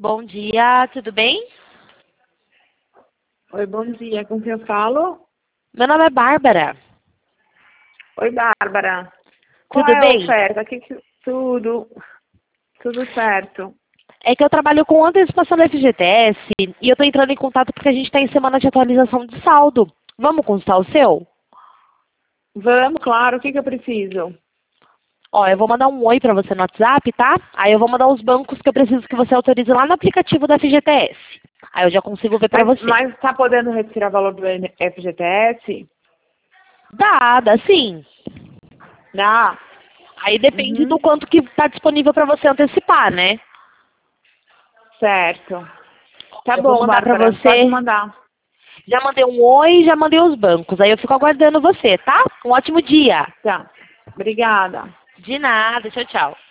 Bom dia, tudo bem? Oi, bom dia. Com quem eu falo? Meu nome é Bárbara. Oi, Bárbara. Qual Tudo é a bem? oferta? Tudo certo. É que eu trabalho com antecipação da FGTS e eu estou entrando em contato porque a gente está em semana de atualização de saldo. Vamos consultar o seu? Vamos, claro. O que eu preciso? Ó, eu vou mandar um oi para você no WhatsApp, tá? Aí eu vou mandar os bancos que eu preciso que você autorize lá no aplicativo da FGTS. Aí eu já consigo ver para você. Mas tá podendo retirar valor do FGTS? Dá sim. Dá. Aí depende do Uhum. quanto que está disponível para você antecipar, né? Certo. Tá Eu vou bom, mandar para Bárbara. Pode você. mandar. Já mandei um oi, já mandei os bancos. Aí eu fico aguardando você, tá? Um ótimo dia. Tá. Obrigada. De nada. Tchau, tchau.